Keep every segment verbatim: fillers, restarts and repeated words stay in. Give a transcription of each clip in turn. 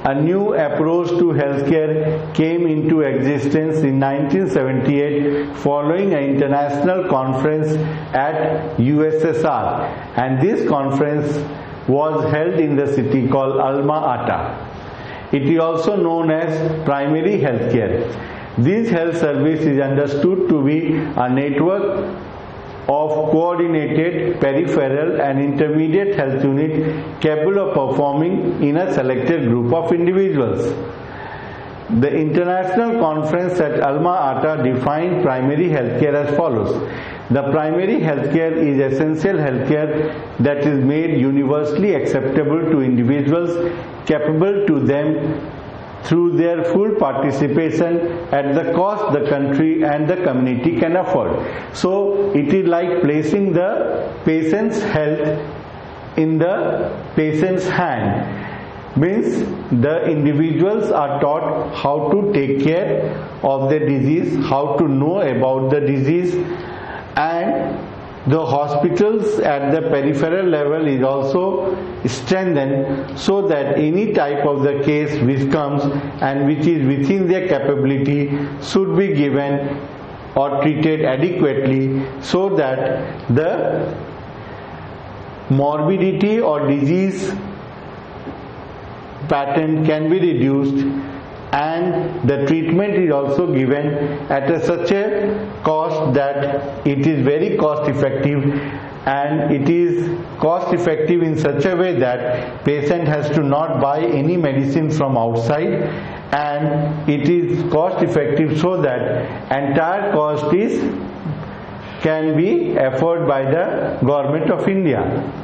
a new approach to healthcare came into existence in nineteen seventy-eight following an international conference at U S S R, and this conference was held in the city called Alma-Ata. It is also known as primary healthcare. This health service is understood to be a network of coordinated peripheral and intermediate health unit capable of performing in a selected group of individuals. The international conference at Alma-Ata defined primary healthcare as follows. The primary healthcare is essential healthcare that is made universally acceptable to individuals, capable to them through their full participation at the cost the country and the community can afford. So it is like placing the patient's health in the patient's hand. Means the individuals are taught how to take care of the disease, how to know about the disease, and the hospitals at the peripheral level is also strengthened so that any type of the case which comes and which is within their capability should be given or treated adequately, so that the morbidity or disease pattern can be reduced, and the treatment is also given at a such a cost that it is very cost effective, and it is cost effective in such a way that patient has to not buy any medicine from outside, and it is cost effective so that entire cost is can be afforded by the government of India.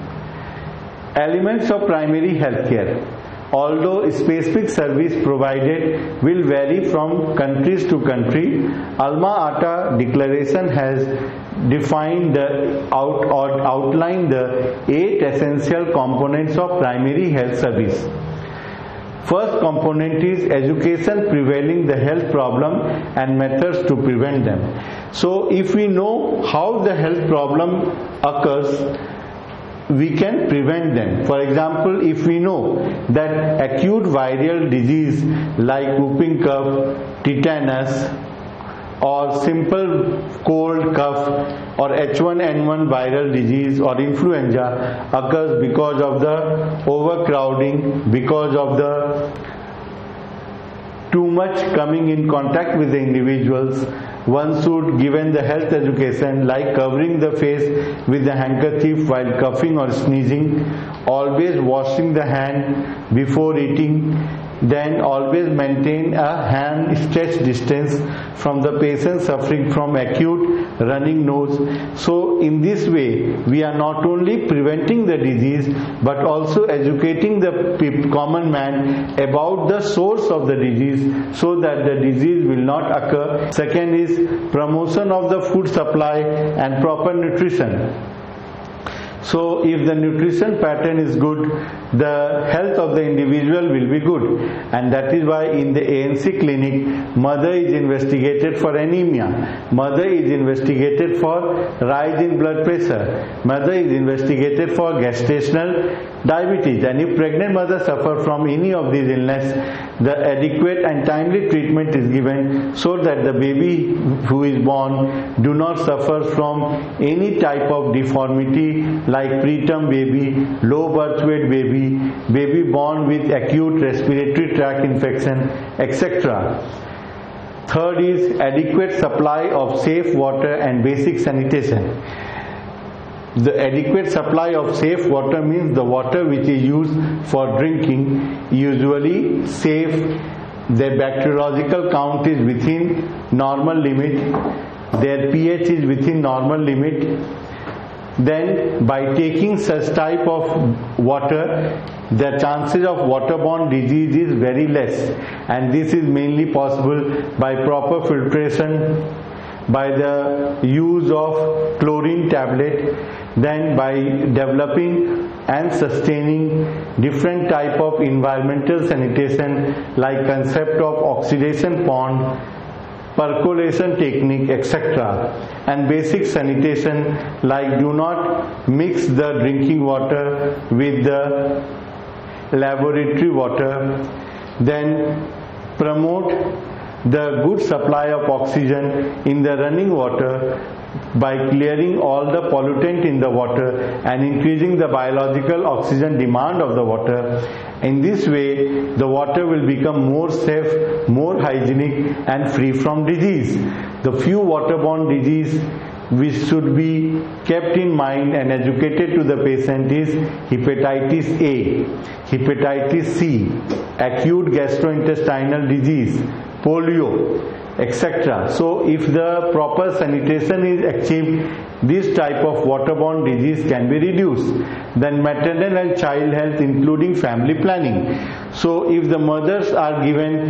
Elements of primary health care. Although specific service provided will vary from countries to country, Alma-Ata Declaration has defined the out, or outlined the eight essential components of primary health service. First component is education prevailing the health problem and methods to prevent them. So if we know how the health problem occurs, we can prevent them. For example, if we know that acute viral disease like whooping cough, tetanus, or simple cold cough, or H one N one viral disease or influenza occurs because of the overcrowding, because of the too much coming in contact with the individuals, one should given the health education like covering the face with the handkerchief while coughing or sneezing, always washing the hand before eating, then always maintain a hand stretch distance from the patient suffering from acute running nose. So in this way we are not only preventing the disease but also educating the common man about the source of the disease so that the disease will not occur. Second is promotion of the food supply and proper nutrition. So if the nutrition pattern is good, the health of the individual will be good, and that is why in the A N C clinic mother is investigated for anemia, mother is investigated for rise in blood pressure, mother is investigated for gestational diabetes, and if pregnant mother suffer from any of these illness, the adequate and timely treatment is given so that the baby who is born do not suffer from any type of deformity like preterm baby, low birth weight baby, baby born with acute respiratory tract infection, et cetera. Third is adequate supply of safe water and basic sanitation. The adequate supply of safe water means the water which is used for drinking, usually safe, their bacteriological count is within normal limit, their pH is within normal limit. Then by taking such type of water, the chances of waterborne disease is very less, and this is mainly possible by proper filtration, by the use of chlorine tablet, then by developing and sustaining different type of environmental sanitation like concept of oxidation pond, percolation technique, et cetera, and basic sanitation like do not mix the drinking water with the laboratory water. Then promote the good supply of oxygen in the running water by clearing all the pollutant in the water and increasing the biological oxygen demand of the water. In this way, the water will become more safe, more hygienic and free from disease. The few waterborne disease which should be kept in mind and educated to the patient is hepatitis A, hepatitis C, acute gastrointestinal disease, polio, et cetera. So if the proper sanitation is achieved, this type of waterborne disease can be reduced. Then maternal and child health, including family planning. So if the mothers are given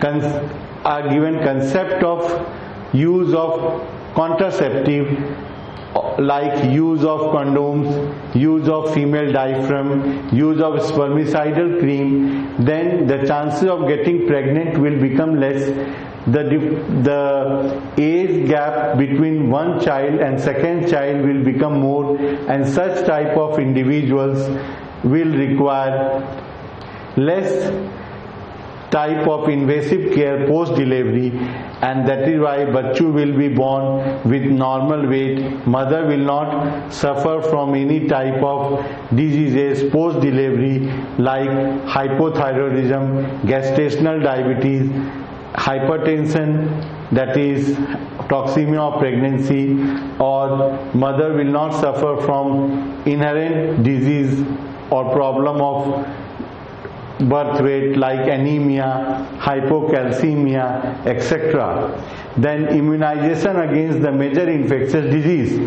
are given concept of use of contraceptive, like use of condoms, use of female diaphragm, use of spermicidal cream, then the chances of getting pregnant will become less. The, the age gap between one child and second child will become more, and such type of individuals will require less type of invasive care post delivery, and that is why Bachu will be born with normal weight. Mother will not suffer from any type of diseases post delivery like hypothyroidism, gestational diabetes, hypertension, that is toxemia of pregnancy, or mother will not suffer from inherent disease or problem of birth weight like anemia, hypocalcemia, et cetera. Then immunization against the major infectious disease.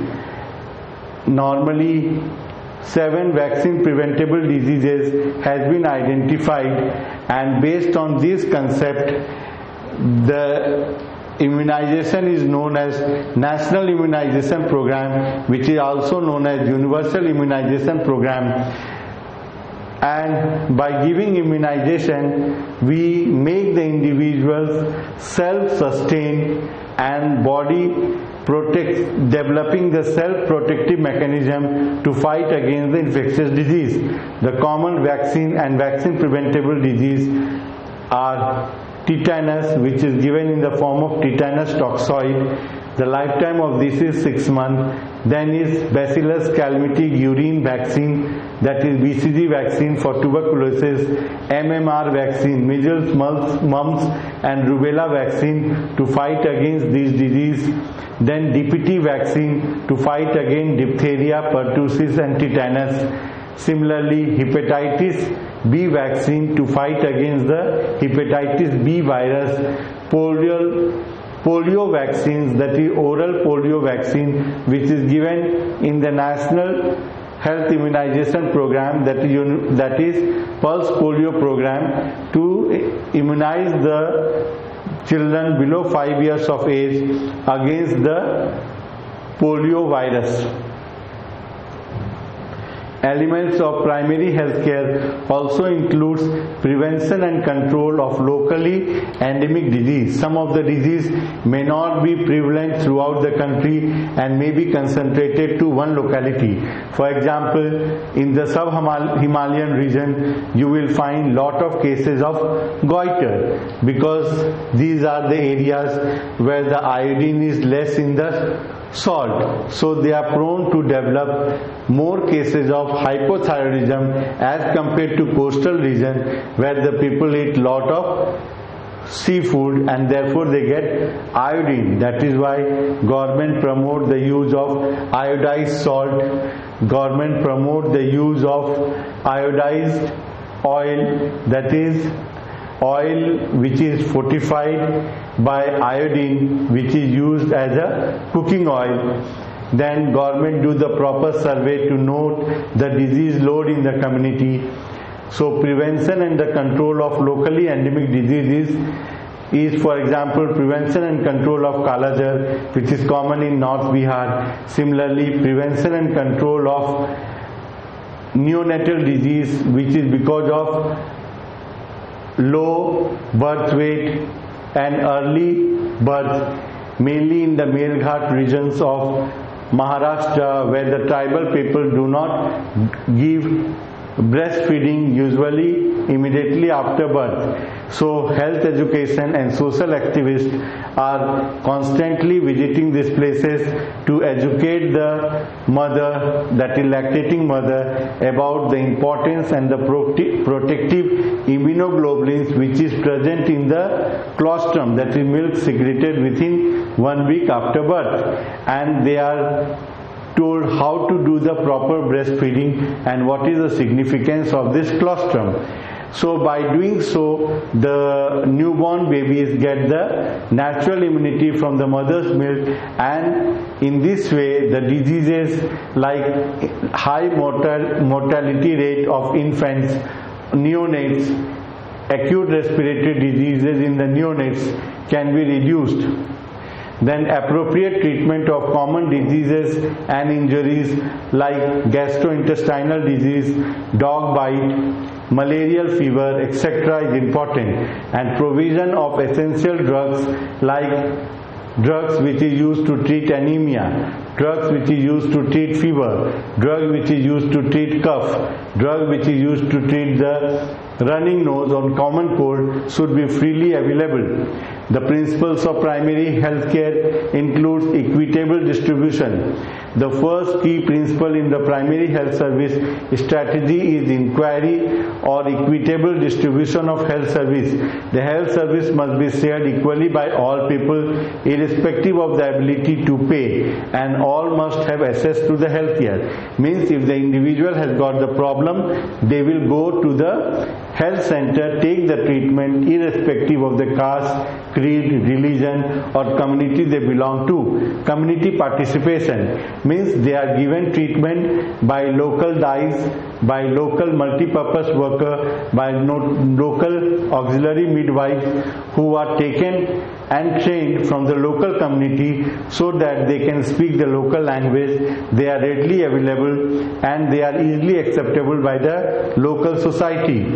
Normally, seven vaccine preventable diseases has been identified, and based on this concept, the immunization is known as National Immunization Program, which is also known as Universal Immunization Program. And by giving immunization, we make the individuals self-sustained and body protect, developing the self-protective mechanism to fight against the infectious disease. The common vaccine and vaccine preventable disease are tetanus, which is given in the form of tetanus toxoid. The lifetime of this is six months. Then is Bacillus calmette-guerin vaccine, that is B C G vaccine for tuberculosis, M M R vaccine, measles, mumps and rubella vaccine to fight against this disease. Then D P T vaccine to fight against diphtheria, pertussis and tetanus. Similarly, hepatitis B vaccine to fight against the hepatitis B virus. Polio polio vaccines, that is oral polio vaccine, which is given in the National Health Immunization Program, that is, that is Pulse Polio Program, to immunize the children below five years of age against the polio virus. Elements of primary health care also includes prevention and control of locally endemic disease. Some of the disease may not be prevalent throughout the country and may be concentrated to one locality. For example, in the sub-Himalayan region, you will find lot of cases of goiter, because these are the areas where the iodine is less in the salt, so they are prone to develop more cases of hypothyroidism as compared to coastal region where the people eat lot of seafood and therefore they get iodine. That is why government promote the use of iodized salt, government promote the use of iodized oil, that is oil which is fortified by iodine, which is used as a cooking oil. Then government do the proper survey to note the disease load in the community. So prevention and the control of locally endemic diseases is, for example, prevention and control of Kala Jar, which is common in North Bihar. Similarly, prevention and control of neonatal disease, which is because of low birth weight and early birth, mainly in the Melghat regions of Maharashtra, where the tribal people do not give breastfeeding usually immediately after birth. So health education and social activists are constantly visiting these places to educate the mother, that is lactating mother, about the importance and the protective immunoglobulins which is present in the colostrum, that is milk secreted within one week after birth, and they are told how to do the proper breastfeeding and what is the significance of this colostrum. So by doing so, the newborn babies get the natural immunity from the mother's milk, and in this way the diseases like high mortal, mortality rate of infants, neonates, acute respiratory diseases in the neonates can be reduced. Then appropriate treatment of common diseases and injuries like gastrointestinal disease, dog bite, malarial fever, et cetera is important, and provision of essential drugs like drugs which is used to treat anemia, drugs which is used to treat fever, drug which is used to treat cough, drug which is used to treat the running nose or common cold should be freely available. The principles of primary health care includes equitable distribution. The first key principle in the primary health service strategy is inquiry or equitable distribution of health service. The health service must be shared equally by all people irrespective of the ability to pay, and all must have access to the health care. Means if the individual has got the problem, they will go to the health center, take the treatment irrespective of the caste, creed, religion or community they belong to. Community participation means they are given treatment by local D I S, by local multipurpose worker, by no, local auxiliary midwives who are taken and trained from the local community so that they can speak the local language. They are readily available and they are easily acceptable by the local society.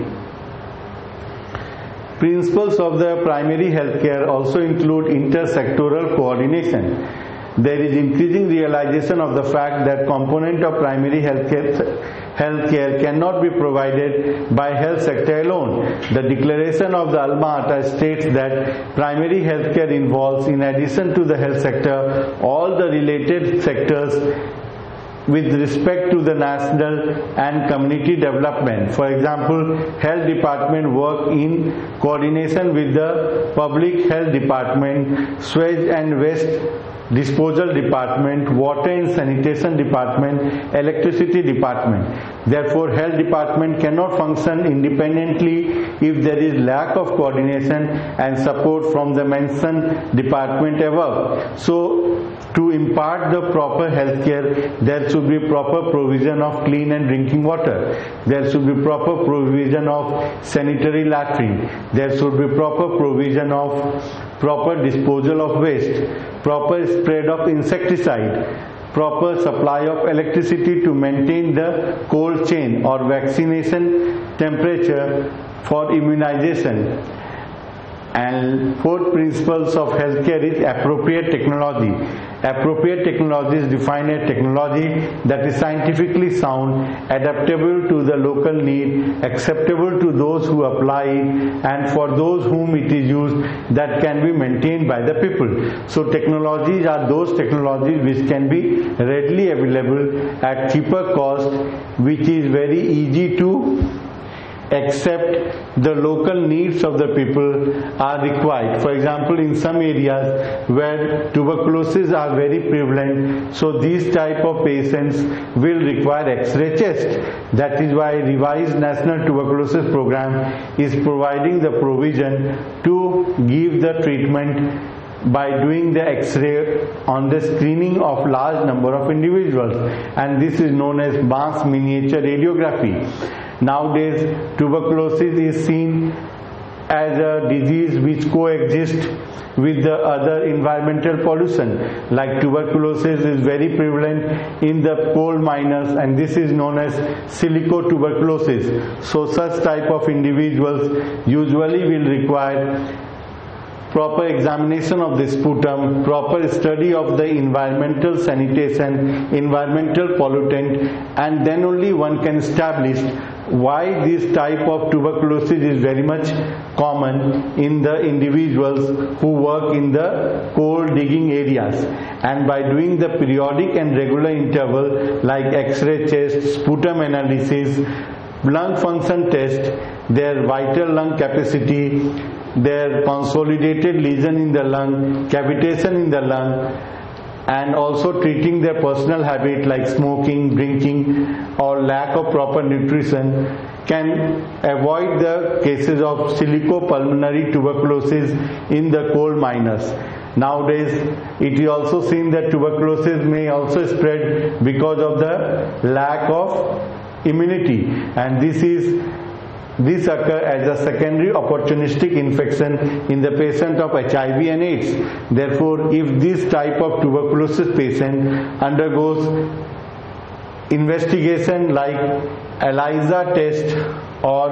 Principles of the primary health care also include intersectoral coordination. There is increasing realization of the fact that component of primary health care, health care cannot be provided by health sector alone. The declaration of the Alma Ata states that primary health care involves, in addition to the health sector, all the related sectors with respect to the national and community development. For example, health department work in coordination with the public health department, sewage and waste disposal department, water and sanitation department, electricity department. Therefore, health department cannot function independently if there is lack of coordination and support from the mentioned department above. So, to impart the proper health care, there should be proper provision of clean and drinking water. There should be proper provision of sanitary latrine. There should be proper provision of proper disposal of waste, proper spread of insecticide, proper supply of electricity to maintain the cold chain or vaccination temperature for immunization. And fourth principles of healthcare is appropriate technology. Appropriate technology is defined as technology that is scientifically sound, adaptable to the local need, acceptable to those who apply it, and for those whom it is used, that can be maintained by the people. So technologies are those technologies which can be readily available at cheaper cost, which is very easy to except the local needs of the people are required. For example, in some areas where tuberculosis are very prevalent, so these type of patients will require X-ray chest. That is why revised National Tuberculosis Program is providing the provision to give the treatment by doing the X-ray on the screening of large number of individuals, and this is known as mass miniature radiography. Nowadays, tuberculosis is seen as a disease which coexists with the other environmental pollution. Like tuberculosis is very prevalent in the coal miners, and this is known as silicotuberculosis. So such type of individuals usually will require proper examination of the sputum, proper study of the environmental sanitation, environmental pollutant, and then only one can establish why this type of tuberculosis is very much common in the individuals who work in the coal digging areas, and by doing the periodic and regular interval like X-ray test, sputum analysis, lung function test, their vital lung capacity, their consolidated lesion in the lung, cavitation in the lung, and also treating their personal habit like smoking, drinking, or lack of proper nutrition, can avoid the cases of silicopulmonary tuberculosis in the coal miners. Nowadays, it is also seen that tuberculosis may also spread because of the lack of immunity, and this is This occurs as a secondary opportunistic infection in the patient of H I V and AIDS. Therefore, if this type of tuberculosis patient undergoes investigation like ELISA test or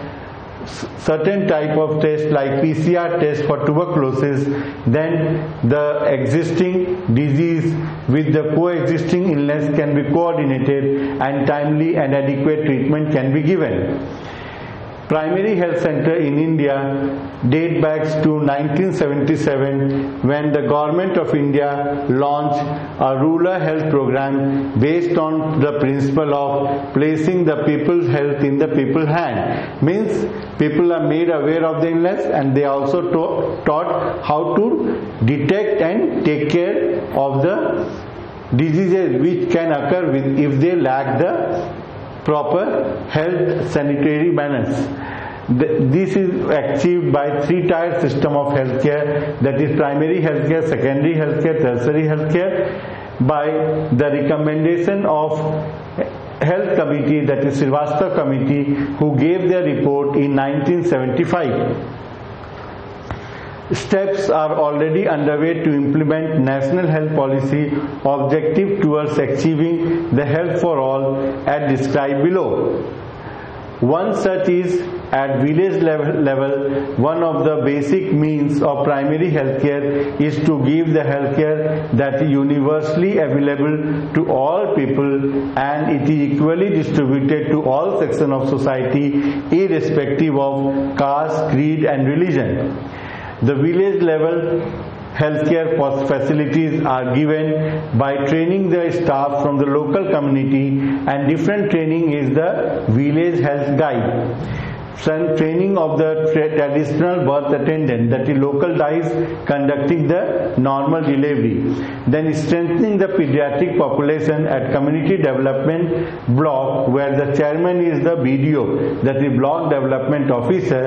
certain type of test like P C R test for tuberculosis, then the existing disease with the coexisting illness can be coordinated and timely and adequate treatment can be given. Primary health center in India date back to nineteen seventy-seven, when the government of India launched a rural health program based on the principle of placing the people's health in the people's hand. Means people are made aware of the illness, and they also taught how to detect and take care of the diseases which can occur with if they lack the proper health sanitary manners. This is achieved by three-tier system of healthcare, that is primary healthcare, secondary healthcare, tertiary healthcare, by the recommendation of health committee, that is Srivastava committee, who gave their report in nineteen seventy-five. Steps are already underway to implement national health policy objective towards achieving the health for all as described below. One such is at village level, level, one of the basic means of primary healthcare is to give the healthcare that is universally available to all people, and it is equally distributed to all sections of society irrespective of caste, creed and religion. The village level healthcare facilities are given by training the staff from the local community, and different training is the village health guide. Some training of the traditional birth attendant, that is local dies conducting the normal delivery. Then strengthening the pediatric population at community development block, where the chairman is the B D O, that is block development officer,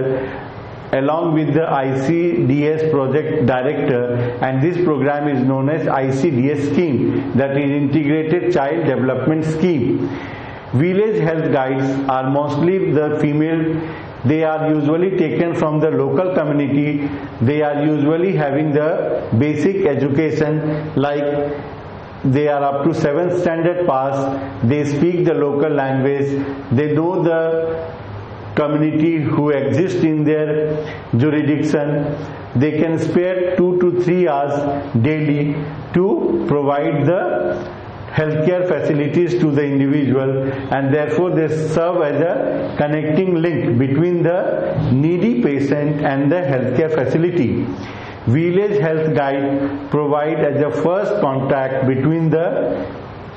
along with the I C D S project director, and this program is known as I C D S scheme, that is Integrated Child Development Scheme. Village health guides are mostly the female. They are usually taken from the local community. They are usually having the basic education, like they are up to seventh standard pass. They speak the local language. They know the community who exist in their jurisdiction. They can spare two to three hours daily to provide the healthcare facilities to the individual, and therefore they serve as a connecting link between the needy patient and the healthcare facility. Village health guide provide as a first contact between the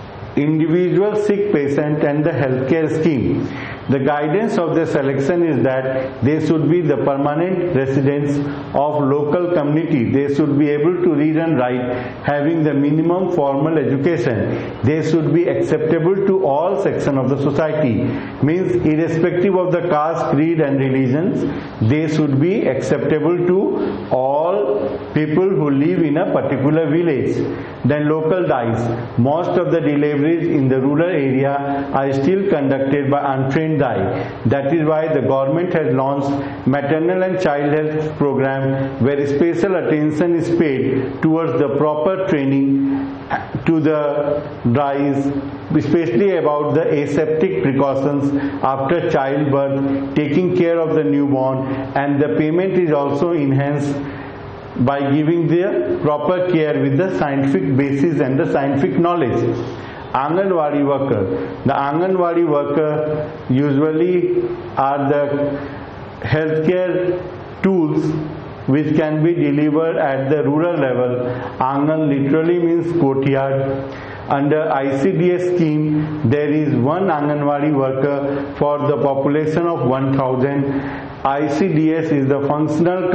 individual sick patient and the healthcare scheme. The guidance of the selection is that they should be the permanent residents of local community. They should be able to read and write, having the minimum formal education. They should be acceptable to all sections of the society. Means irrespective of the caste, creed and religions, they should be acceptable to all people who live in a particular village. Then local dies. Most of the deliveries in the rural area are still conducted by untrained die. That is why the government has launched maternal and child health program, where special attention is paid towards the proper training to the dies, especially about the aseptic precautions after childbirth, taking care of the newborn, and the payment is also enhanced by giving the proper care with the scientific basis and the scientific knowledge. Anganwadi worker. The Anganwadi worker usually are the healthcare tools which can be delivered at the rural level. Angan literally means courtyard. Under I C D S scheme, there is one Anganwadi worker for the population of one thousand. I C D S is the functional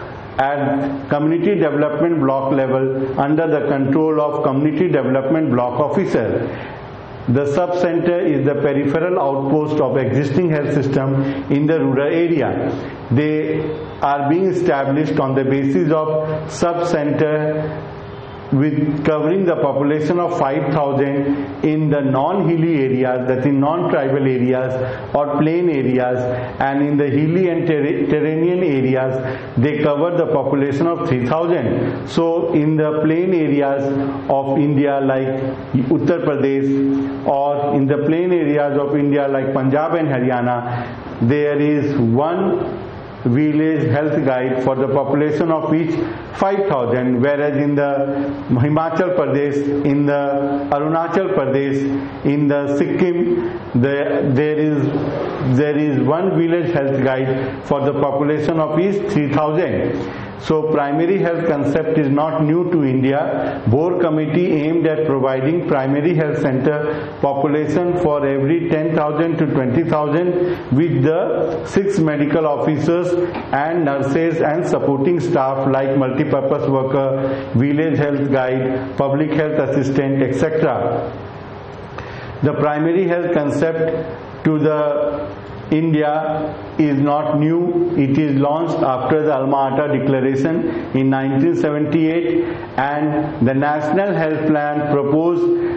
at community development block level under the control of community development block officer. The sub-center is the peripheral outpost of existing health system in the rural area. They are being established on the basis of sub-center with covering the population of five thousand in the non-hilly areas, that is non-tribal areas or plain areas, and in the hilly and ter- terranean areas they cover the population of three thousand. So in the plain areas of India like Uttar Pradesh, or in the plain areas of India like Punjab and Haryana, there is one village health guide for the population of each five thousand, whereas in the Himachal Pradesh, in the Arunachal Pradesh, in the Sikkim, the, there is there is one village health guide for the population of each three thousand. So primary health concept is not new to India. Board committee aimed at providing primary health center population for every ten thousand to twenty thousand with the six medical officers and nurses and supporting staff like multipurpose worker, village health guide, public health assistant, et cetera. The primary health concept to the India is not new. It is launched after the Alma-Ata Declaration in nineteen seventy-eight, and the National Health Plan proposed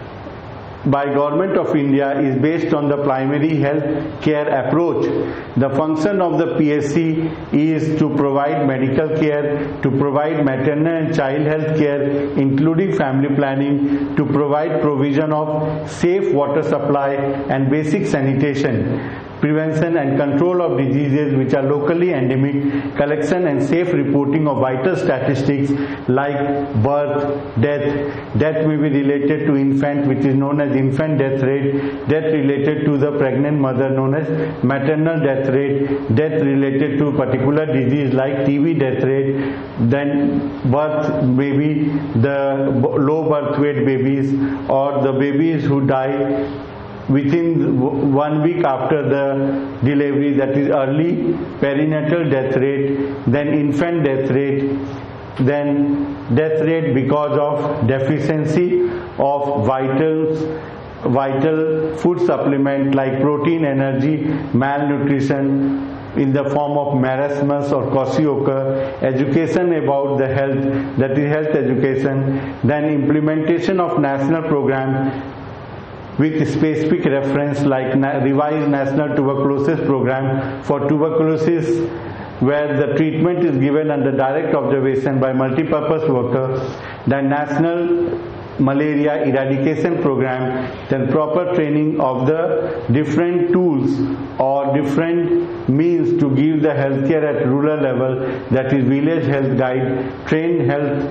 by Government of India is based on the primary health care approach. The function of the P S C is to provide medical care, to provide maternal and child health care, including family planning, to provide provision of safe water supply and basic sanitation, prevention and control of diseases which are locally endemic, collection and safe reporting of vital statistics like birth, death. Death may be related to infant, which is known as infant death rate, death related to the pregnant mother known as maternal death rate, death related to particular disease like T B death rate, then birth may be the low birth weight babies or the babies who die within one week after the delivery, that is early perinatal death rate, then infant death rate, then death rate because of deficiency of vitals, vital food supplement like protein, energy, malnutrition in the form of marasmus or kwashiorkor, education about the health, that is health education, then implementation of national program with specific reference like revised national tuberculosis program for tuberculosis, where the treatment is given under direct observation by multipurpose worker, then national malaria eradication program, then proper training of the different tools or different means to give the healthcare at rural level, that is village health guide, trained health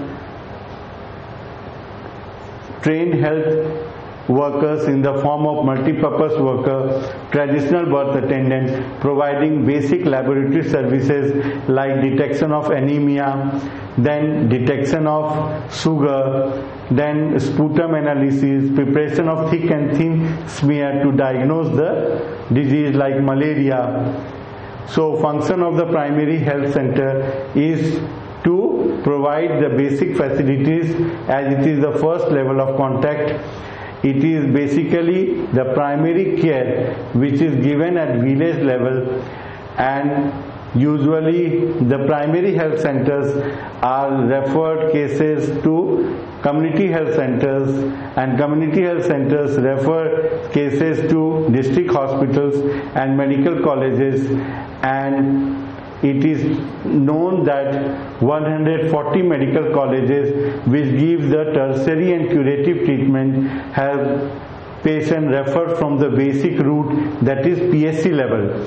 trained health workers in the form of multipurpose worker, traditional birth attendant, providing basic laboratory services like detection of anemia, then detection of sugar, then sputum analysis, preparation of thick and thin smear to diagnose the disease like malaria. So function of the primary health center is to provide the basic facilities, as it is the first level of contact. It is basically the primary care which is given at village level, and usually the primary health centers are referred cases to community health centers, and community health centers refer cases to district hospitals and medical colleges, and it is known that one hundred forty medical colleges which give the tertiary and curative treatment have patient referred from the basic route, that is P S C level.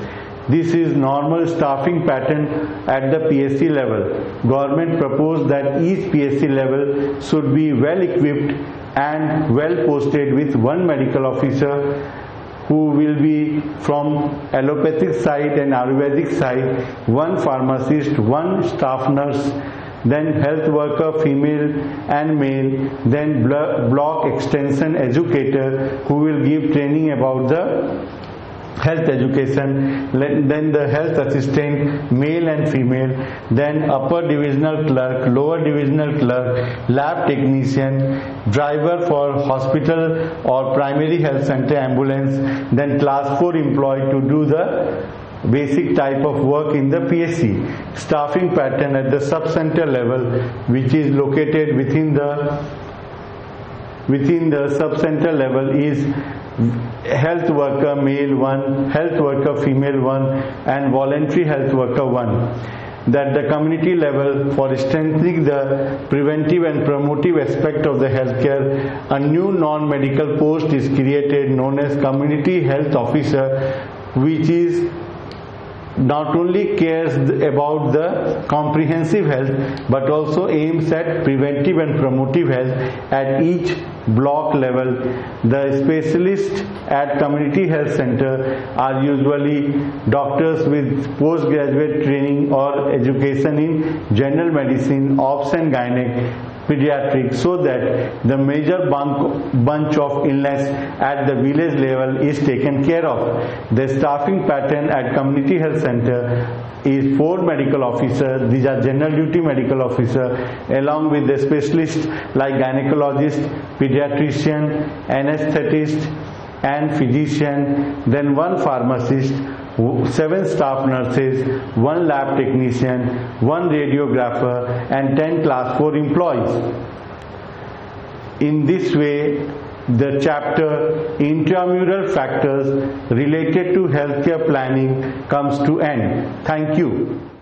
This is normal staffing pattern at the P S C level. Government proposed that each P S C level should be well equipped and well posted with one medical officer who will be from allopathic side and Ayurvedic side, one pharmacist, one staff nurse, then health worker female and male, then block extension educator who will give training about the health education, then the health assistant male and female, then upper divisional clerk, lower divisional clerk, lab technician, driver for hospital or primary health center ambulance, then class four employee to do the basic type of work in the P S C. Staffing pattern at the sub-center level, which is located within the within the sub-center level, is health worker male one, health worker female one, and voluntary health worker one. That the community level, for strengthening the preventive and promotive aspect of the healthcare, a new non-medical post is created known as community health officer, which is not only cares about the comprehensive health but also aims at preventive and promotive health at each block level. The specialists at community health center are usually doctors with postgraduate training or education in general medicine, obs and gynec, pediatrics, so that the major bunk, bunch of illness at the village level is taken care of. The staffing pattern at community health center is four medical officers. These are general duty medical officers along with the specialists like gynecologist, pediatrician, anesthetist and physician, then one pharmacist, seven staff nurses, one lab technician, one radiographer and ten class four employees. In this way, the chapter intramural factors related to healthcare planning comes to end. Thank you.